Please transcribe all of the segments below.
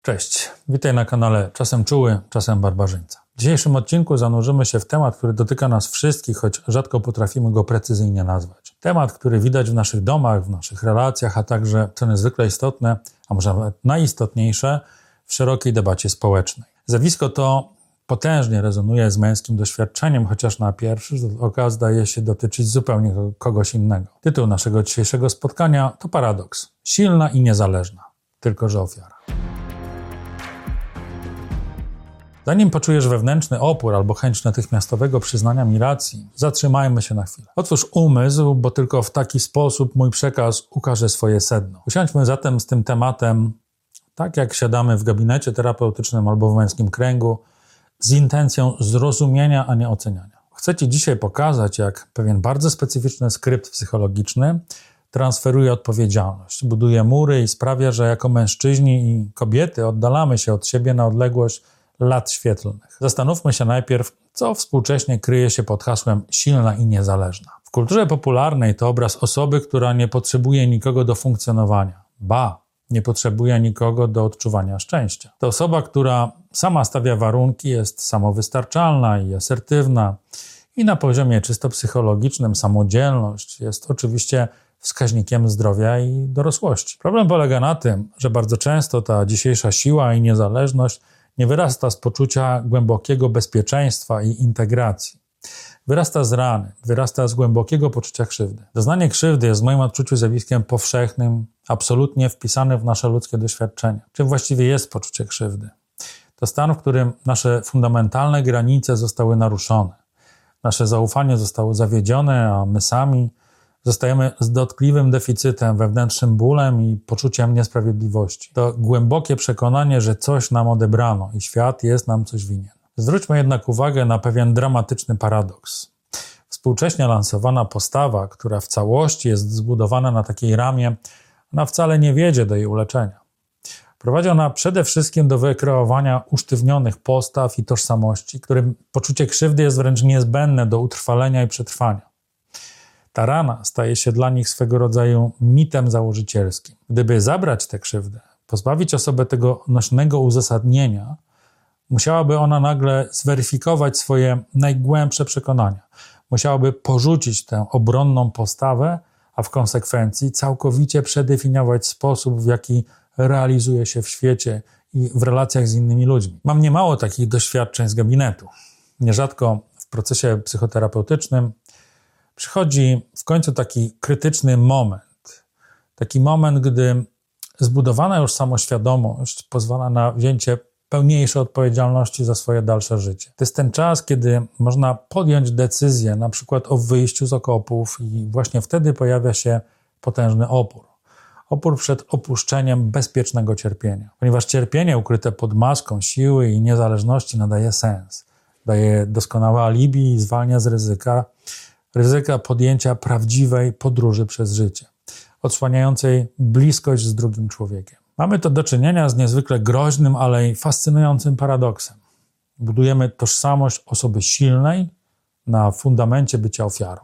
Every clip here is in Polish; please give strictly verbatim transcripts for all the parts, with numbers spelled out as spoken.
Cześć, witaj na kanale Czasem Czuły, Czasem Barbarzyńca. W dzisiejszym odcinku zanurzymy się w temat, który dotyka nas wszystkich, choć rzadko potrafimy go precyzyjnie nazwać. Temat, który widać w naszych domach, w naszych relacjach, a także, co niezwykle istotne, a może nawet najistotniejsze, w szerokiej debacie społecznej. Zjawisko to potężnie rezonuje z męskim doświadczeniem, chociaż na pierwszy rzut oka zdaje się dotyczyć zupełnie kogoś innego. Tytuł naszego dzisiejszego spotkania to Paradoks. Silna i niezależna, tylko że ofiara. Zanim poczujesz wewnętrzny opór albo chęć natychmiastowego przyznania mi racji, zatrzymajmy się na chwilę. Otwórz umysł, bo tylko w taki sposób mój przekaz ukaże swoje sedno. Usiądźmy zatem z tym tematem, tak jak siadamy w gabinecie terapeutycznym albo w męskim kręgu, z intencją zrozumienia, a nie oceniania. Chcę Ci dzisiaj pokazać, jak pewien bardzo specyficzny skrypt psychologiczny transferuje odpowiedzialność, buduje mury i sprawia, że jako mężczyźni i kobiety oddalamy się od siebie na odległość lat świetlnych. Zastanówmy się najpierw, co współcześnie kryje się pod hasłem silna i niezależna. W kulturze popularnej to obraz osoby, która nie potrzebuje nikogo do funkcjonowania. Ba, nie potrzebuje nikogo do odczuwania szczęścia. To osoba, która sama stawia warunki, jest samowystarczalna i asertywna i na poziomie czysto psychologicznym samodzielność jest oczywiście wskaźnikiem zdrowia i dorosłości. Problem polega na tym, że bardzo często ta dzisiejsza siła i niezależność nie wyrasta z poczucia głębokiego bezpieczeństwa i integracji. Wyrasta z rany, wyrasta z głębokiego poczucia krzywdy. Doznanie krzywdy jest w moim odczuciu zjawiskiem powszechnym, absolutnie wpisanym w nasze ludzkie doświadczenie. Czym właściwie jest poczucie krzywdy? To stan, w którym nasze fundamentalne granice zostały naruszone. Nasze zaufanie zostało zawiedzione, a my sami zostajemy z dotkliwym deficytem, wewnętrznym bólem i poczuciem niesprawiedliwości. To głębokie przekonanie, że coś nam odebrano i świat jest nam coś winien. Zwróćmy jednak uwagę na pewien dramatyczny paradoks. Współcześnie lansowana postawa, która w całości jest zbudowana na takiej ramie, ona wcale nie wiedzie do jej uleczenia. Prowadzi ona przede wszystkim do wykreowania usztywnionych postaw i tożsamości, którym poczucie krzywdy jest wręcz niezbędne do utrwalenia i przetrwania. Ta rana staje się dla nich swego rodzaju mitem założycielskim. Gdyby zabrać tę krzywdę, pozbawić osobę tego nośnego uzasadnienia, musiałaby ona nagle zweryfikować swoje najgłębsze przekonania. Musiałaby porzucić tę obronną postawę, a w konsekwencji całkowicie przedefiniować sposób, w jaki realizuje się w świecie i w relacjach z innymi ludźmi. Mam niemało takich doświadczeń z gabinetu. Nierzadko w procesie psychoterapeutycznym przychodzi w końcu taki krytyczny moment. Taki moment, gdy zbudowana już samoświadomość pozwala na wzięcie pełniejszej odpowiedzialności za swoje dalsze życie. To jest ten czas, kiedy można podjąć decyzję na przykład o wyjściu z okopów i właśnie wtedy pojawia się potężny opór. Opór przed opuszczeniem bezpiecznego cierpienia. Ponieważ cierpienie ukryte pod maską siły i niezależności nadaje sens. Daje doskonałe alibi i zwalnia z ryzyka, ryzyka podjęcia prawdziwej podróży przez życie, odsłaniającej bliskość z drugim człowiekiem. Mamy to do czynienia z niezwykle groźnym, ale i fascynującym paradoksem. Budujemy tożsamość osoby silnej na fundamencie bycia ofiarą.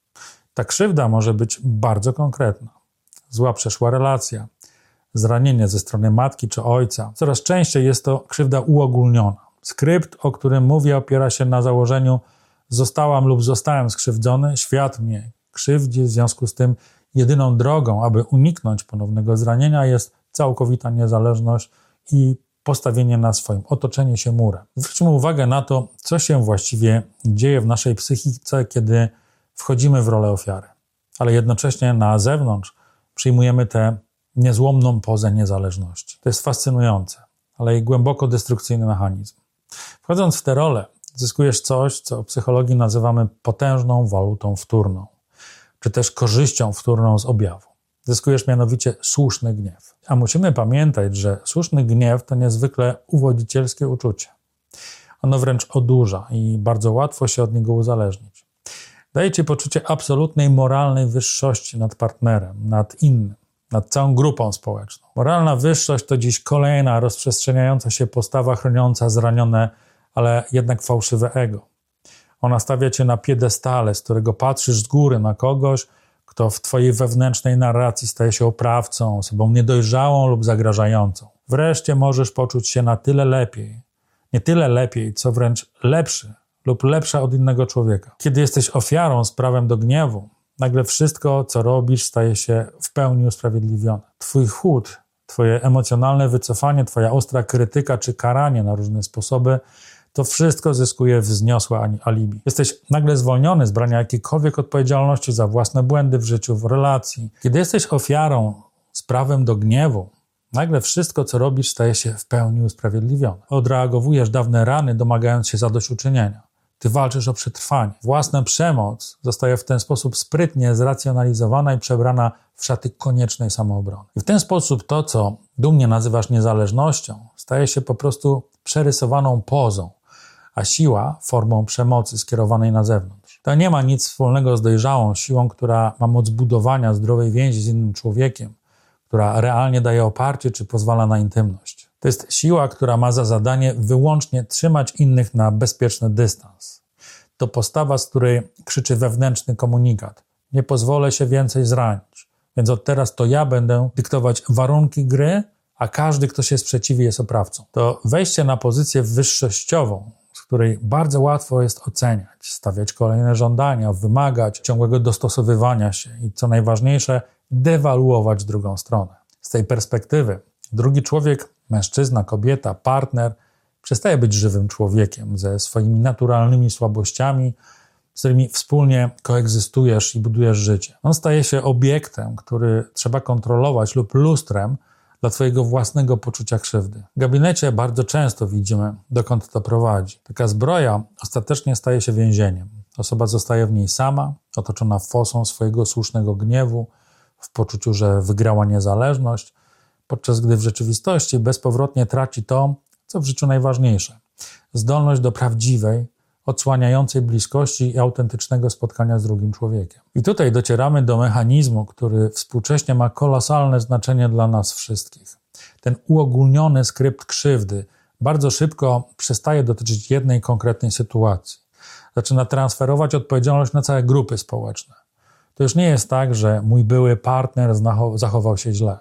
Ta krzywda może być bardzo konkretna. Zła przeszła relacja, zranienie ze strony matki czy ojca. Coraz częściej jest to krzywda uogólniona. Skrypt, o którym mówię, opiera się na założeniu zostałam lub zostałem skrzywdzony, świat mnie krzywdzi, w związku z tym jedyną drogą, aby uniknąć ponownego zranienia jest całkowita niezależność i postawienie na swoim, otoczenie się murem. Zwróćmy uwagę na to, co się właściwie dzieje w naszej psychice, kiedy wchodzimy w rolę ofiary, ale jednocześnie na zewnątrz przyjmujemy tę niezłomną pozę niezależności. To jest fascynujące, ale i głęboko destrukcyjny mechanizm. Wchodząc w tę rolę, zyskujesz coś, co w psychologii nazywamy potężną walutą wtórną, czy też korzyścią wtórną z objawu. Zyskujesz mianowicie słuszny gniew. A musimy pamiętać, że słuszny gniew to niezwykle uwodzicielskie uczucie. Ono wręcz odurza i bardzo łatwo się od niego uzależnić. Daje ci poczucie absolutnej moralnej wyższości nad partnerem, nad innym, nad całą grupą społeczną. Moralna wyższość to dziś kolejna rozprzestrzeniająca się postawa chroniąca zranione, ale jednak fałszywe ego. Ona stawia cię na piedestale, z którego patrzysz z góry na kogoś, kto w twojej wewnętrznej narracji staje się oprawcą, osobą niedojrzałą lub zagrażającą. wreszcie możesz poczuć się na tyle lepiej, nie tyle lepiej, co wręcz lepszy lub lepsza od innego człowieka. Kiedy jesteś ofiarą z prawem do gniewu, nagle wszystko, co robisz, staje się w pełni usprawiedliwione. Twój chłód, twoje emocjonalne wycofanie, twoja ostra krytyka czy karanie na różne sposoby, to wszystko zyskuje wzniosłe alibi. Jesteś nagle zwolniony z brania jakiejkolwiek odpowiedzialności za własne błędy w życiu, w relacji. Kiedy jesteś ofiarą z prawem do gniewu, nagle wszystko, co robisz, staje się w pełni usprawiedliwione. Odreagowujesz dawne rany, domagając się zadośćuczynienia. Ty walczysz o przetrwanie. Własna przemoc zostaje w ten sposób sprytnie zracjonalizowana i przebrana w szaty koniecznej samoobrony. I w ten sposób to, co dumnie nazywasz niezależnością, staje się po prostu przerysowaną pozą, a siła formą przemocy skierowanej na zewnątrz. To nie ma nic wspólnego z dojrzałą siłą, która ma moc budowania zdrowej więzi z innym człowiekiem, która realnie daje oparcie czy pozwala na intymność. To jest siła, która ma za zadanie wyłącznie trzymać innych na bezpieczny dystans. To postawa, z której krzyczy wewnętrzny komunikat. Nie pozwolę się więcej zranić, więc od teraz to ja będę dyktować warunki gry, a każdy, kto się sprzeciwi, jest oprawcą. To wejście na pozycję wyższościową, z której bardzo łatwo jest oceniać, stawiać kolejne żądania, wymagać ciągłego dostosowywania się i co najważniejsze, dewaluować drugą stronę. Z tej perspektywy drugi człowiek, mężczyzna, kobieta, partner przestaje być żywym człowiekiem ze swoimi naturalnymi słabościami, z którymi wspólnie koegzystujesz i budujesz życie. On staje się obiektem, który trzeba kontrolować lub lustrem dla twojego własnego poczucia krzywdy. W gabinecie bardzo często widzimy, dokąd to prowadzi. Taka zbroja ostatecznie staje się więzieniem. Osoba zostaje w niej sama, otoczona fosą swojego słusznego gniewu, w poczuciu, że wygrała niezależność, podczas gdy w rzeczywistości bezpowrotnie traci to, co w życiu najważniejsze. Zdolność do prawdziwej, odsłaniającej bliskości i autentycznego spotkania z drugim człowiekiem. I tutaj docieramy do mechanizmu, który współcześnie ma kolosalne znaczenie dla nas wszystkich. Ten uogólniony skrypt krzywdy bardzo szybko przestaje dotyczyć jednej konkretnej sytuacji. Zaczyna transferować odpowiedzialność na całe grupy społeczne. To już nie jest tak, że mój były partner zachował się źle.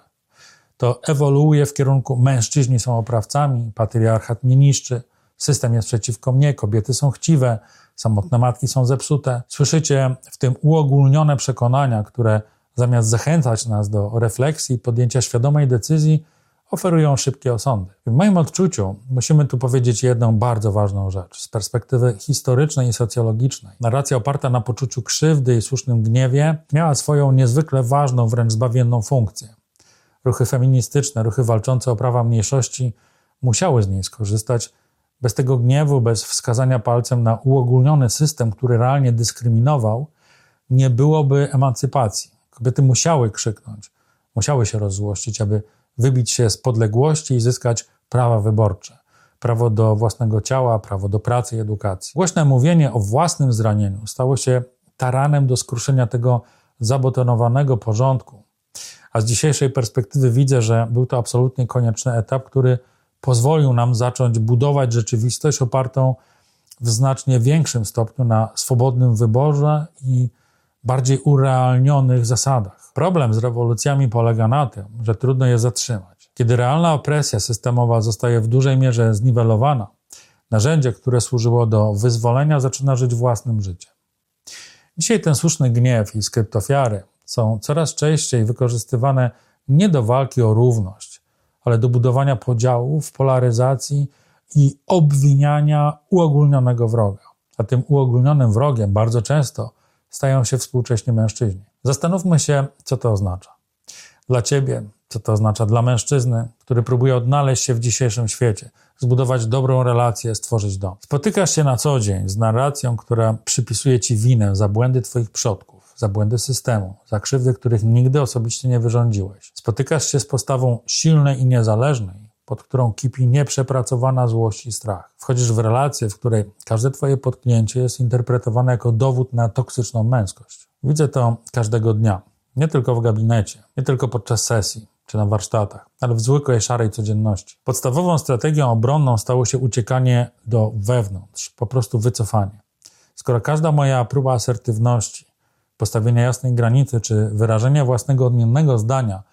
To ewoluuje w kierunku mężczyźni są oprawcami, patriarchat mnie niszczy, system jest przeciwko mnie, kobiety są chciwe, samotne matki są zepsute. Słyszycie w tym uogólnione przekonania, które zamiast zachęcać nas do refleksji i podjęcia świadomej decyzji, oferują szybkie osądy. W moim odczuciu musimy tu powiedzieć jedną bardzo ważną rzecz. Z perspektywy historycznej i socjologicznej narracja oparta na poczuciu krzywdy i słusznym gniewie miała swoją niezwykle ważną, wręcz zbawienną funkcję. Ruchy feministyczne, ruchy walczące o prawa mniejszości musiały z niej skorzystać. Bez tego gniewu, bez wskazania palcem na uogólniony system, który realnie dyskryminował, nie byłoby emancypacji. Kobiety musiały krzyknąć, musiały się rozzłościć, aby wybić się z podległości i zyskać prawa wyborcze. Prawo do własnego ciała, prawo do pracy i edukacji. Głośne mówienie o własnym zranieniu stało się taranem do skruszenia tego zabetonowanego porządku. A z dzisiejszej perspektywy widzę, że był to absolutnie konieczny etap, który pozwolił nam zacząć budować rzeczywistość opartą w znacznie większym stopniu na swobodnym wyborze i bardziej urealnionych zasadach. Problem z rewolucjami polega na tym, że trudno je zatrzymać. Kiedy realna opresja systemowa zostaje w dużej mierze zniwelowana, narzędzie, które służyło do wyzwolenia, zaczyna żyć własnym życiem. Dzisiaj ten słuszny gniew i skrypt ofiary są coraz częściej wykorzystywane nie do walki o równość, ale do budowania podziałów, polaryzacji i obwiniania uogólnionego wroga. A tym uogólnionym wrogiem bardzo często stają się współcześni mężczyźni. Zastanówmy się, co to oznacza. Dla ciebie, co to oznacza dla mężczyzny, który próbuje odnaleźć się w dzisiejszym świecie, zbudować dobrą relację, stworzyć dom. Spotykasz się na co dzień z narracją, która przypisuje ci winę za błędy twoich przodków, za błędy systemu, za krzywdy, których nigdy osobiście nie wyrządziłeś. Spotykasz się z postawą silnej i niezależnej, pod którą kipi nieprzepracowana złość i strach. Wchodzisz w relację, w której każde twoje potknięcie jest interpretowane jako dowód na toksyczną męskość. Widzę to każdego dnia. Nie tylko w gabinecie, nie tylko podczas sesji czy na warsztatach, ale w zwykłej, szarej codzienności. Podstawową strategią obronną stało się uciekanie do wewnątrz, po prostu wycofanie. Skoro każda moja próba asertywności, postawienia jasnej granicy czy wyrażenia własnego odmiennego zdania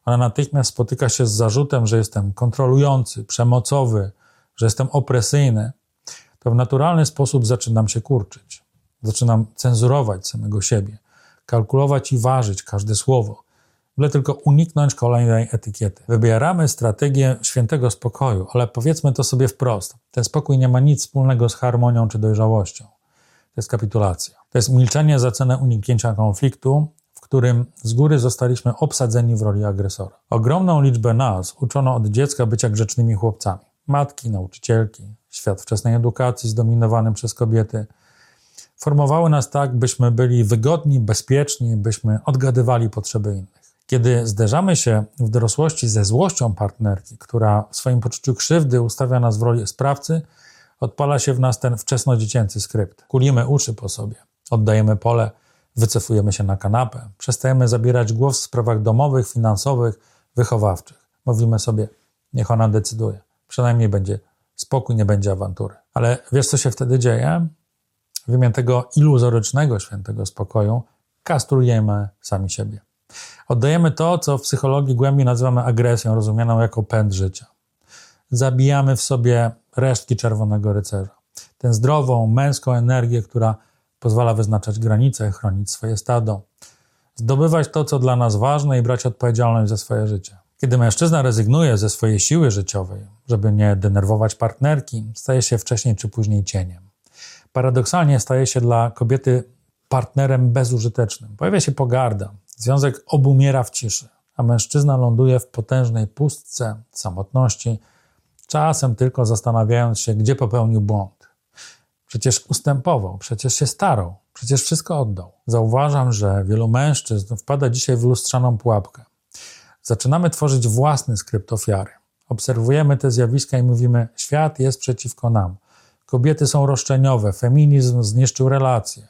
ona natychmiast spotyka się z zarzutem, że jestem kontrolujący, przemocowy, że jestem opresyjny, to w naturalny sposób zaczynam się kurczyć. Zaczynam cenzurować samego siebie, kalkulować i ważyć każde słowo, byle tylko uniknąć kolejnej etykiety. Wybieramy strategię świętego spokoju, ale powiedzmy to sobie wprost. Ten spokój nie ma nic wspólnego z harmonią czy dojrzałością. To jest kapitulacja. To jest milczenie za cenę uniknięcia konfliktu, w którym z góry zostaliśmy obsadzeni w roli agresora. Ogromną liczbę nas uczono od dziecka bycia grzecznymi chłopcami. Matki, nauczycielki, świat wczesnej edukacji zdominowany przez kobiety formowały nas tak, byśmy byli wygodni, bezpieczni, byśmy odgadywali potrzeby innych. Kiedy zderzamy się w dorosłości ze złością partnerki, która w swoim poczuciu krzywdy ustawia nas w roli sprawcy, odpala się w nas ten wczesnodziecięcy skrypt. Kulimy uszy po sobie, oddajemy pole, wycofujemy się na kanapę, przestajemy zabierać głos w sprawach domowych, finansowych, wychowawczych. Mówimy sobie, niech ona decyduje. Przynajmniej będzie spokój, nie będzie awantury. Ale wiesz, co się wtedy dzieje? W imię tego iluzorycznego świętego spokoju kastrujemy sami siebie. Oddajemy to, co w psychologii głębiej nazywamy agresją, rozumianą jako pęd życia. Zabijamy w sobie resztki czerwonego rycerza. Tę zdrową, męską energię, która pozwala wyznaczać granice, chronić swoje stado, zdobywać to, co dla nas ważne i brać odpowiedzialność za swoje życie. Kiedy mężczyzna rezygnuje ze swojej siły życiowej, żeby nie denerwować partnerki, staje się wcześniej czy później cieniem. Paradoksalnie staje się dla kobiety partnerem bezużytecznym. Pojawia się pogarda, związek obumiera w ciszy, a mężczyzna ląduje w potężnej pustce, samotności, czasem tylko zastanawiając się, gdzie popełnił błąd. Przecież ustępował, przecież się starał, przecież wszystko oddał. Zauważam, że wielu mężczyzn wpada dzisiaj w lustrzaną pułapkę. Zaczynamy tworzyć własny skrypt ofiary. Obserwujemy te zjawiska i mówimy, świat jest przeciwko nam. Kobiety są roszczeniowe, feminizm zniszczył relacje.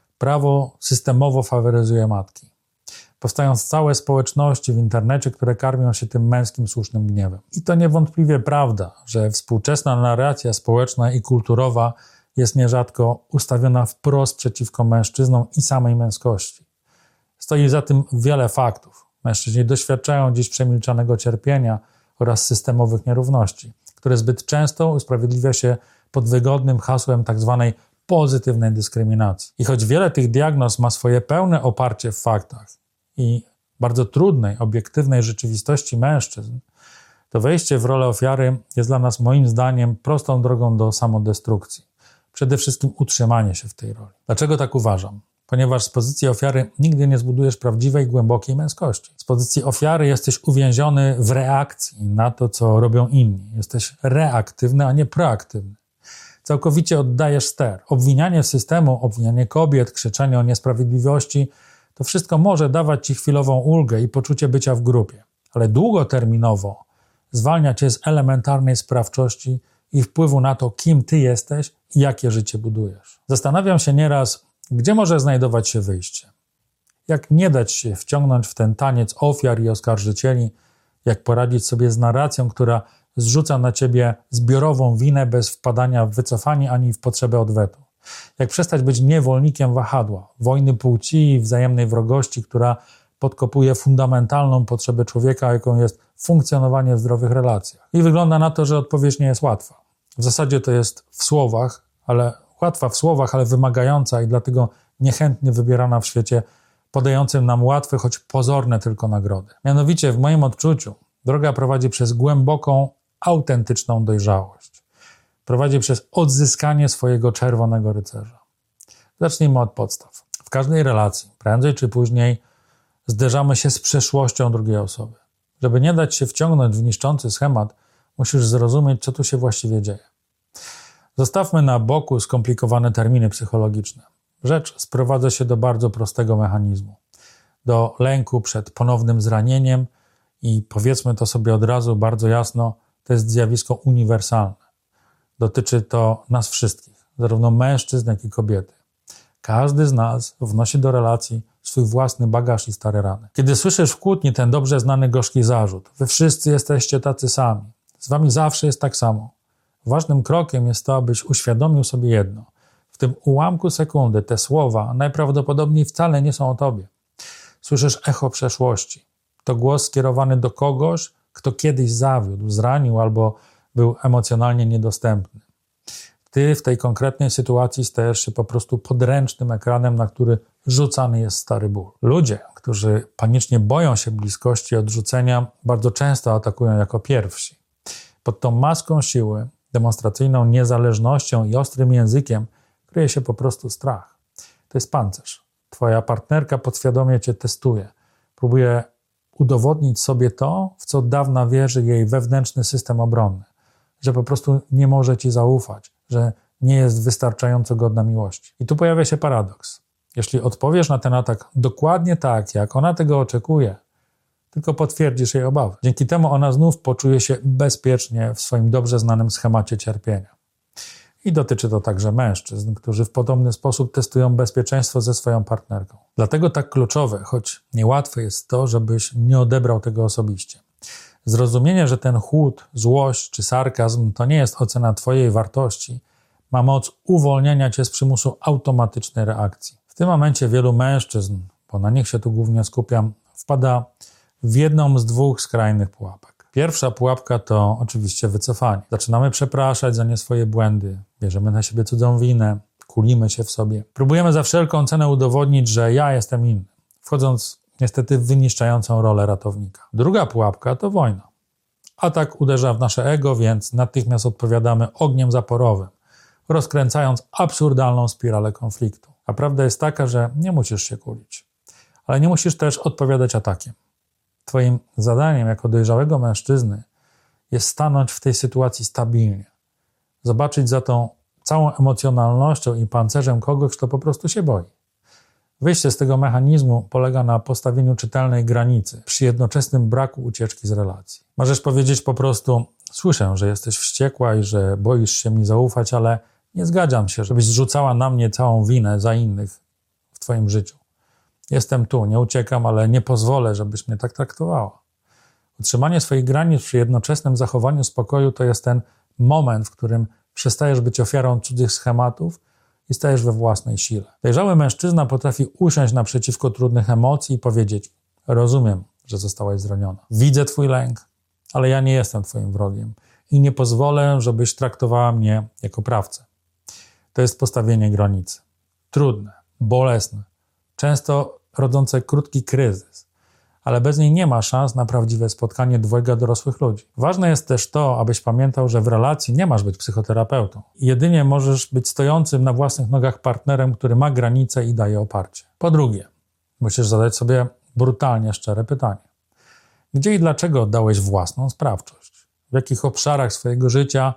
Prawo systemowo faworyzuje matki. Powstają całe społeczności w internecie, które karmią się tym męskim słusznym gniewem. I to niewątpliwie prawda, że współczesna narracja społeczna i kulturowa jest nierzadko ustawiona wprost przeciwko mężczyznom i samej męskości. Stoi za tym wiele faktów. Mężczyźni doświadczają dziś przemilczanego cierpienia oraz systemowych nierówności, które zbyt często usprawiedliwia się pod wygodnym hasłem tzw. pozytywnej dyskryminacji. I choć wiele tych diagnoz ma swoje pełne oparcie w faktach i bardzo trudnej, obiektywnej rzeczywistości mężczyzn, to wejście w rolę ofiary jest dla nas moim zdaniem prostą drogą do samodestrukcji. Przede wszystkim utrzymanie się w tej roli. Dlaczego tak uważam? Ponieważ z pozycji ofiary nigdy nie zbudujesz prawdziwej, głębokiej męskości. Z pozycji ofiary jesteś uwięziony w reakcji na to, co robią inni. Jesteś reaktywny, a nie proaktywny. Całkowicie oddajesz ster. Obwinianie systemu, obwinianie kobiet, krzyczenie o niesprawiedliwości, to wszystko może dawać ci chwilową ulgę i poczucie bycia w grupie. Ale długoterminowo zwalnia cię z elementarnej sprawczości i wpływu na to, kim ty jesteś i jakie życie budujesz. Zastanawiam się nieraz, gdzie może znajdować się wyjście? Jak nie dać się wciągnąć w ten taniec ofiar i oskarżycieli? Jak poradzić sobie z narracją, która zrzuca na ciebie zbiorową winę bez wpadania w wycofanie ani w potrzebę odwetu? Jak przestać być niewolnikiem wahadła, wojny płci i wzajemnej wrogości, która podkopuje fundamentalną potrzebę człowieka, jaką jest funkcjonowanie w zdrowych relacjach? I wygląda na to, że odpowiedź nie jest łatwa. W zasadzie to jest w słowach, ale łatwa w słowach, ale wymagająca i dlatego niechętnie wybierana w świecie podającym nam łatwe, choć pozorne tylko nagrody. Mianowicie w moim odczuciu droga prowadzi przez głęboką, autentyczną dojrzałość. Prowadzi przez odzyskanie swojego czerwonego rycerza. Zacznijmy od podstaw. W każdej relacji, prędzej czy później, zderzamy się z przeszłością drugiej osoby. Żeby nie dać się wciągnąć w niszczący schemat, musisz zrozumieć, co tu się właściwie dzieje. Zostawmy na boku skomplikowane terminy psychologiczne. Rzecz sprowadza się do bardzo prostego mechanizmu. Do lęku przed ponownym zranieniem i powiedzmy to sobie od razu bardzo jasno, to jest zjawisko uniwersalne. Dotyczy to nas wszystkich, zarówno mężczyzn, jak i kobiety. Każdy z nas wnosi do relacji swój własny bagaż i stare rany. Kiedy słyszysz w kłótni ten dobrze znany gorzki zarzut, wy wszyscy jesteście tacy sami, z wami zawsze jest tak samo. Ważnym krokiem jest to, abyś uświadomił sobie jedno. W tym ułamku sekundy te słowa najprawdopodobniej wcale nie są o tobie. Słyszysz echo przeszłości. To głos skierowany do kogoś, kto kiedyś zawiódł, zranił albo był emocjonalnie niedostępny. Ty w tej konkretnej sytuacji stajesz się po prostu podręcznym ekranem, na który rzucany jest stary ból. Ludzie, którzy panicznie boją się bliskości i odrzucenia, bardzo często atakują jako pierwsi. Pod tą maską siły, demonstracyjną niezależnością i ostrym językiem kryje się po prostu strach. To jest pancerz. Twoja partnerka podświadomie cię testuje. Próbuje udowodnić sobie to, w co od dawna wierzy jej wewnętrzny system obronny. Że po prostu nie może ci zaufać, że nie jest wystarczająco godna miłości. I tu pojawia się paradoks. Jeśli odpowiesz na ten atak dokładnie tak, jak ona tego oczekuje, tylko potwierdzisz jej obawy. Dzięki temu ona znów poczuje się bezpiecznie w swoim dobrze znanym schemacie cierpienia. I dotyczy to także mężczyzn, którzy w podobny sposób testują bezpieczeństwo ze swoją partnerką. Dlatego tak kluczowe, choć niełatwe jest to, żebyś nie odebrał tego osobiście. Zrozumienie, że ten chłód, złość czy sarkazm to nie jest ocena twojej wartości, ma moc uwolnienia cię z przymusu automatycznej reakcji. W tym momencie wielu mężczyzn, bo na nich się tu głównie skupiam, wpada w jedną z dwóch skrajnych pułapek. Pierwsza pułapka to oczywiście wycofanie. Zaczynamy przepraszać za nie swoje błędy, bierzemy na siebie cudzą winę, kulimy się w sobie. Próbujemy za wszelką cenę udowodnić, że ja jestem inny, wchodząc niestety w wyniszczającą rolę ratownika. Druga pułapka to wojna. Atak uderza w nasze ego, więc natychmiast odpowiadamy ogniem zaporowym, rozkręcając absurdalną spiralę konfliktu. A prawda jest taka, że nie musisz się kulić, ale nie musisz też odpowiadać atakiem. Twoim zadaniem jako dojrzałego mężczyzny jest stanąć w tej sytuacji stabilnie, zobaczyć za tą całą emocjonalnością i pancerzem kogoś, kto po prostu się boi. Wyjście z tego mechanizmu polega na postawieniu czytelnej granicy przy jednoczesnym braku ucieczki z relacji. Możesz powiedzieć po prostu: słyszę, że jesteś wściekła i że boisz się mi zaufać, ale nie zgadzam się, żebyś zrzucała na mnie całą winę za innych w twoim życiu. Jestem tu, nie uciekam, ale nie pozwolę, żebyś mnie tak traktowała. Utrzymanie swoich granic przy jednoczesnym zachowaniu spokoju to jest ten moment, w którym przestajesz być ofiarą cudzych schematów i stajesz we własnej sile. Dojrzały mężczyzna potrafi usiąść naprzeciwko trudnych emocji i powiedzieć: rozumiem, że zostałaś zraniona. Widzę twój lęk, ale ja nie jestem twoim wrogiem i nie pozwolę, żebyś traktowała mnie jako prawcę. To jest postawienie granicy. Trudne, bolesne, często rodzące krótki kryzys, ale bez niej nie ma szans na prawdziwe spotkanie dwojga dorosłych ludzi. Ważne jest też to, abyś pamiętał, że w relacji nie masz być psychoterapeutą. Jedynie możesz być stojącym na własnych nogach partnerem, który ma granice i daje oparcie. Po drugie, musisz zadać sobie brutalnie szczere pytanie. Gdzie i dlaczego oddałeś własną sprawczość? W jakich obszarach swojego życia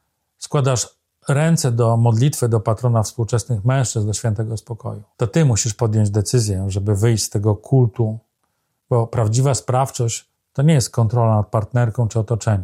składasz ręce do modlitwy do patrona współczesnych mężczyzn, do świętego spokoju? To ty musisz podjąć decyzję, żeby wyjść z tego kultu, bo prawdziwa sprawczość to nie jest kontrola nad partnerką czy otoczeniem.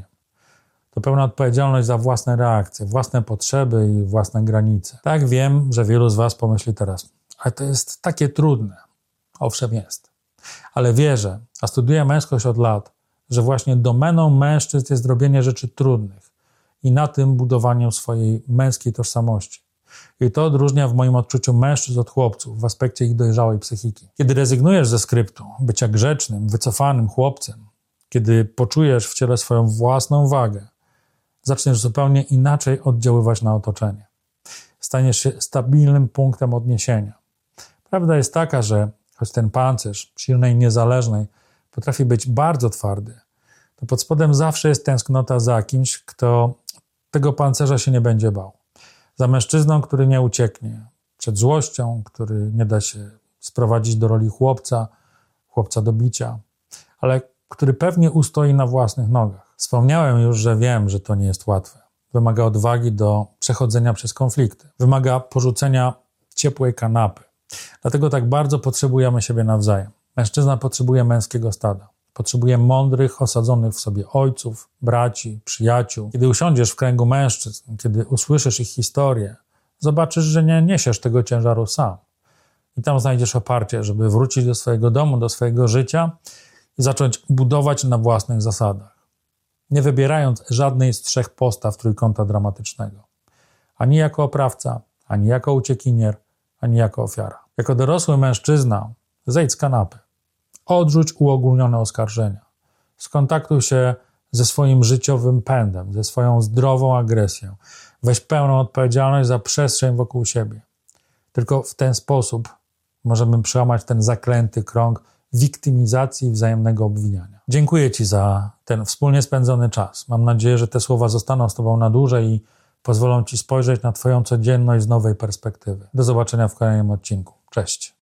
To pełna odpowiedzialność za własne reakcje, własne potrzeby i własne granice. Tak, wiem, że wielu z was pomyśli teraz: ale to jest takie trudne. Owszem, jest. Ale wierzę, a studiuję męskość od lat, że właśnie domeną mężczyzn jest robienie rzeczy trudnych i na tym budowaniu swojej męskiej tożsamości. I to odróżnia w moim odczuciu mężczyzn od chłopców w aspekcie ich dojrzałej psychiki. Kiedy rezygnujesz ze skryptu bycia grzecznym, wycofanym chłopcem, kiedy poczujesz w ciele swoją własną wagę, zaczniesz zupełnie inaczej oddziaływać na otoczenie. Staniesz się stabilnym punktem odniesienia. Prawda jest taka, że choć ten pancerz silnej, niezależnej potrafi być bardzo twardy, to pod spodem zawsze jest tęsknota za kimś, kto tego pancerza się nie będzie bał. Za mężczyzną, który nie ucieknie przed złością, który nie da się sprowadzić do roli chłopca, chłopca do bicia, ale który pewnie ustoi na własnych nogach. Wspomniałem już, że wiem, że to nie jest łatwe. Wymaga odwagi do przechodzenia przez konflikty. Wymaga porzucenia ciepłej kanapy. Dlatego tak bardzo potrzebujemy siebie nawzajem. Mężczyzna potrzebuje męskiego stada. Potrzebuje mądrych, osadzonych w sobie ojców, braci, przyjaciół. Kiedy usiądziesz w kręgu mężczyzn, kiedy usłyszysz ich historię, zobaczysz, że nie niesiesz tego ciężaru sam. I tam znajdziesz oparcie, żeby wrócić do swojego domu, do swojego życia i zacząć budować na własnych zasadach. Nie wybierając żadnej z trzech postaw trójkąta dramatycznego. Ani jako oprawca, ani jako uciekinier, ani jako ofiara. Jako dorosły mężczyzna zejdź z kanapy. Odrzuć uogólnione oskarżenia. Skontaktuj się ze swoim życiowym pędem, ze swoją zdrową agresją. Weź pełną odpowiedzialność za przestrzeń wokół siebie. Tylko w ten sposób możemy przełamać ten zaklęty krąg wiktymizacji i wzajemnego obwiniania. Dziękuję Ci za ten wspólnie spędzony czas. Mam nadzieję, że te słowa zostaną z Tobą na dłużej i pozwolą Ci spojrzeć na Twoją codzienność z nowej perspektywy. Do zobaczenia w kolejnym odcinku. Cześć.